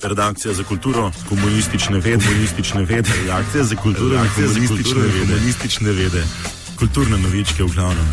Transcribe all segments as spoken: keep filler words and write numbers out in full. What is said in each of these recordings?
Redakcija za kulturo, komunistične vede, komunistične vede, redakcija za kulturo, redakcija za komunistične vede, komunistične vede, kulturne novičke v glavnem.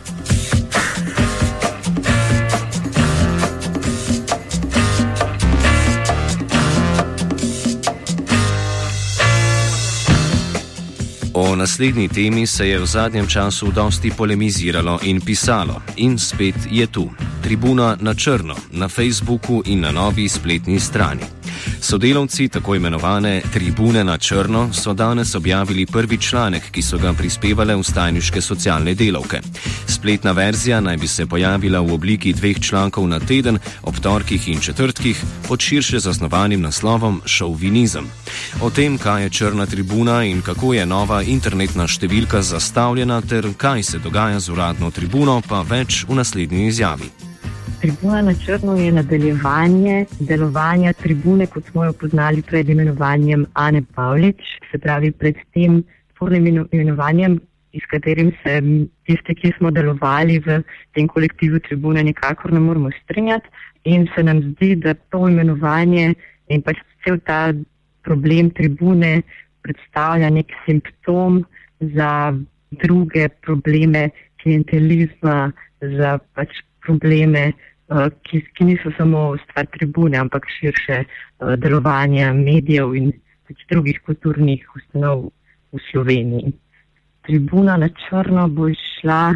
O naslednji temi se je v zadnjem času dosti polemiziralo in pisalo. In spet je tu. Tribuna na črno, na Facebooku in na novi spletni strani. Sodelavci tako imenovane Tribune na črno so danes objavili prvi članek, ki so ga prispevale vstajniške socialne delavke. Spletna verzija naj bi se pojavila v obliki dveh člankov na teden, ob torkih in četrtkih, pod širše zasnovanim naslovom Šovinizem. O tem, kaj je črna tribuna in kako je nova internetna številka zastavljena ter kaj se dogaja z uradno tribuno, pa več v naslednji izjavi. Tribuna na črno je nadaljevanje delovanja tribune, kot smo jo poznali pred imenovanjem Ane Pavlič, se pravi pred tem spornim imenovanjem, s katerim se tisti, ki smo delovali v tem kolektivu tribune, nikakor ne moremo strinjati, in se nam zdi, da to imenovanje in pač cel ta problem tribune predstavlja nek simptom za druge probleme klientelizma, za pač probleme, ki, ki niso samo stvar tribune, ampak širše delovanja medijev in pač drugih kulturnih ustanov v Sloveniji. Tribuna na črno bo išla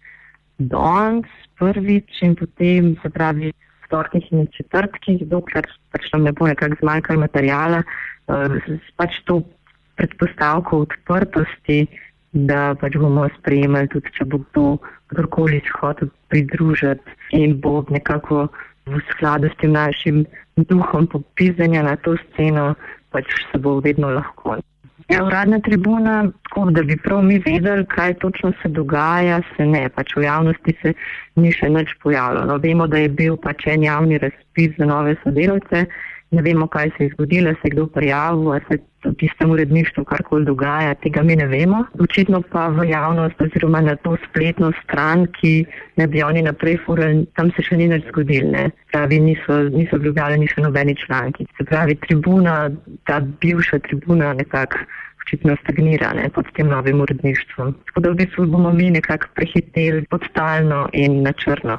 danes prvič in potem, se pravi, v torkih in četrtkih, dokler pač nam ne bo nekako zmanjkalo materijala, pač to predpostavko odprtosti, da pač bomo sprejemali tudi, če bo kdo kdorkoli hotel pridružiti in bo nekako v skladu s tem našim duhom popizdanja na to sceno, pač se bo vedno lahko. Ja, uradna tribuna, tako da bi prav mi vedeli, kaj točno se dogaja, se ne, pač v javnosti se ni še nič pojavilo. No, vemo, da je bil pač en javni razpis za nove sodelavce, ne vemo, kaj se je zgodilo, se je kdo prijavil, a se v tistem uredništvu karkoli dogaja, tega mi ne vemo. Očitno pa v javnost oziroma na to spletno stran, ki ne bi oni naprej furali, tam se še ni nič zgodilo, ne. Pravi, niso, niso objavljeni še nobeni članki. Se pravi, tribuna, ta bivša tribuna nekako očitno stagnira, ne, pod tem novim uredništvom. Tako da v bistvu bomo mi nekako prehiteli podstalno in na črno.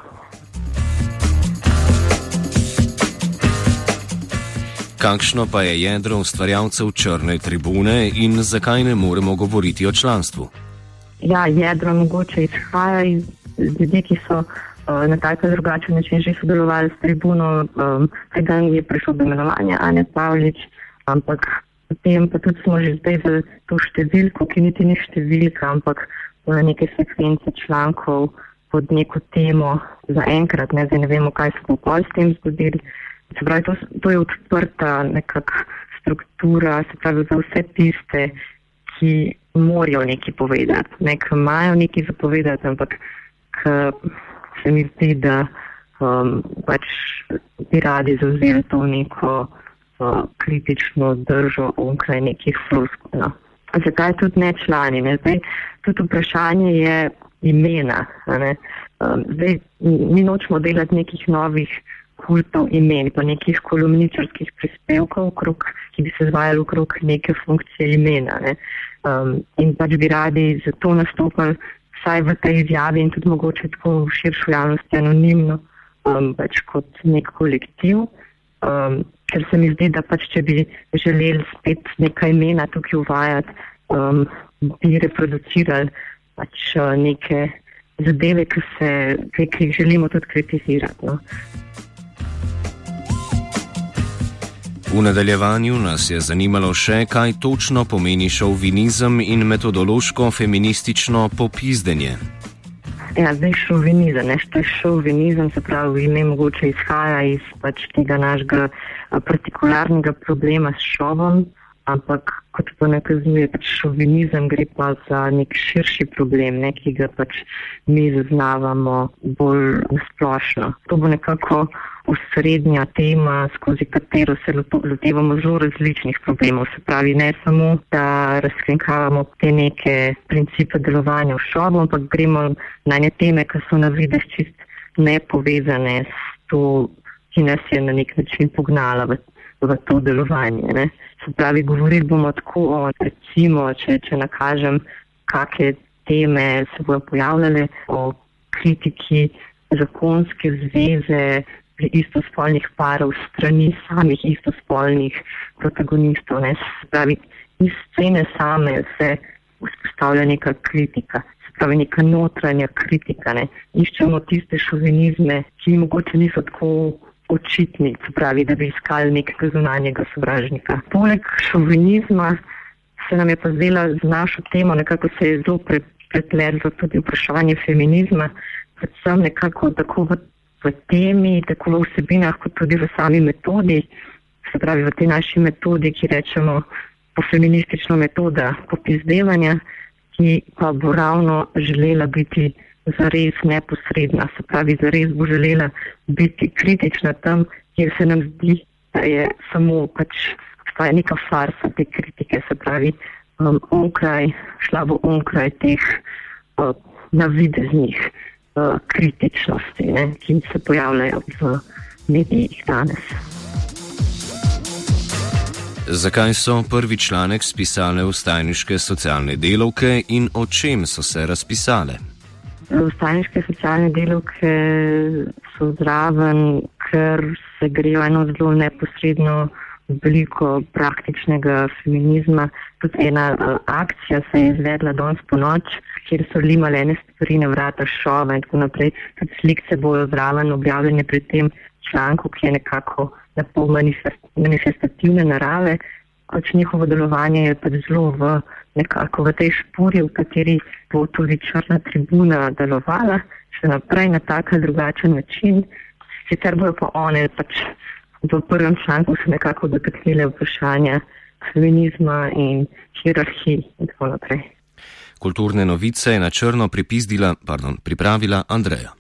Kakšno pa je jedro ustvarjalcev črne tribune in zakaj ne moremo govoriti o članstvu? Ja, jedro mogoče izhaja iz ljudi, ki so uh, na tak drugačen način že sodelovali s tribuno. Um, Eden je prišel do imenovanja Ane Pavlič, ampak potem pa tudi smo že zdaj v to številko, ki niti ni številka, ampak uh, neke sekvence člankov pod neko temo za enkrat, ne, zdaj ne vemo, kaj se bo pol s tem zgodili. Se pravi, to, to je odprta nekak struktura, se pravi, za vse tiste, ki morajo nekaj povedati, ne, ki imajo nekaj zapovedati, ampak ki se mi zdi, da um, pač bi radi zavzeli to neko uh, kritično držo onkraj nekih floskul. No. Zakaj tudi ne člani? Ne? Zdaj, tudi vprašanje je imena. Ne? Um, zdaj, mi nočemo delati nekih novih kultov imen, pa nekih kolumničarskih prispevkov, krog, ki bi se zvajali okrog neke funkcije imena. Ne? Um, in pač bi radi zato nastopali vsaj v tej izjavi in tudi mogoče tako v širšo javnosti anonimno, um, pač kot nek kolektiv. Um, ker se mi zdi, da pač če bi želeli spet neka imena tukaj uvajati, um, bi reproducirali pač uh, neke zadeve, ki se, ki jih želimo tudi kritizirati. No? V nadaljevanju nas je zanimalo še, kaj točno pomeni šovinizem in metodološko feministično popizdenje. Ja, zdaj šovinizem, ne, što je šovinizem, se pravi, ime mogoče izhaja iz pač tega našega partikularnega problema s šovom, ampak kot pa nakazuje pač šovinizem, gre pa za nek širši problem, ne, ki ga pač mi zaznavamo bolj nasplošno. To bo nekako osrednja tema, skozi katero se lotevamo zelo različnih problemov. Se pravi, ne samo, da razkrinkavamo te neke principe delovanja v šovu, ampak gremo na ne teme, ki so na videz čist nepovezane s to, ki nas je na nek način pognala v, v to delovanje. Ne. Se pravi, govorili bomo tako, recimo, če, če nakažem, kakšne teme se bodo pojavljale o kritiki zakonske zveze pri istospolnih parov strani samih istospolnih protagonistov. Ne. Se pravi, iz scene same se vzpostavlja neka kritika, se pravi neka notranja kritika. Ne. Iščemo tiste šovinizme, ki mogoče niso tako očitni, se pravi, da bi iskali nekega zunanjega sovražnika. Poleg šovinizma se nam je pa zdela z našo temo, nekako se je zelo prepletlo tudi vprašanje feminizma, predvsem nekako tako v, v temi, tako v vsebinah, kot tudi v sami metodi, se pravi v tej naši metodi, ki rečemo feministična metoda popizdevanja, ki pa bo ravno želela biti zares neposredna, se pravi, zares bo želela biti kritična tam, kjer se nam zdi, da je samo pač obstaja neka farsa te kritike, se pravi, um, onkraj, šla bo onkraj teh uh, navideznih uh, kritičnosti, ne, ki se pojavljajo v medijih danes. Zakaj so prvi članek spisale vstajniške socialne delavke in o čem so se razpisale? Vstajniške socialne delavke so zraven, ker se grejo eno zelo neposredno veliko praktičnega feminizma. Tudi ena uh, akcija se je izvedla danes po noč, kjer so limale ene stvari na vrata šova in tako naprej. Tudi slikce bojo zraven objavljene pri tem članku, ki je nekako na pol manifestativne narave. Pač njihovo delovanje je pač zelo v nekako v tej špuri, v kateri bo tudi Črna tribuna delovala, še naprej na tak ali drugačen način. Sicer bojo pa one pač v prvem članku se nekako dotaknile vprašanja feminizma in hierarhij in tako naprej. Kulturne novice je na črno pripizdila, pardon, pripravila Andreja.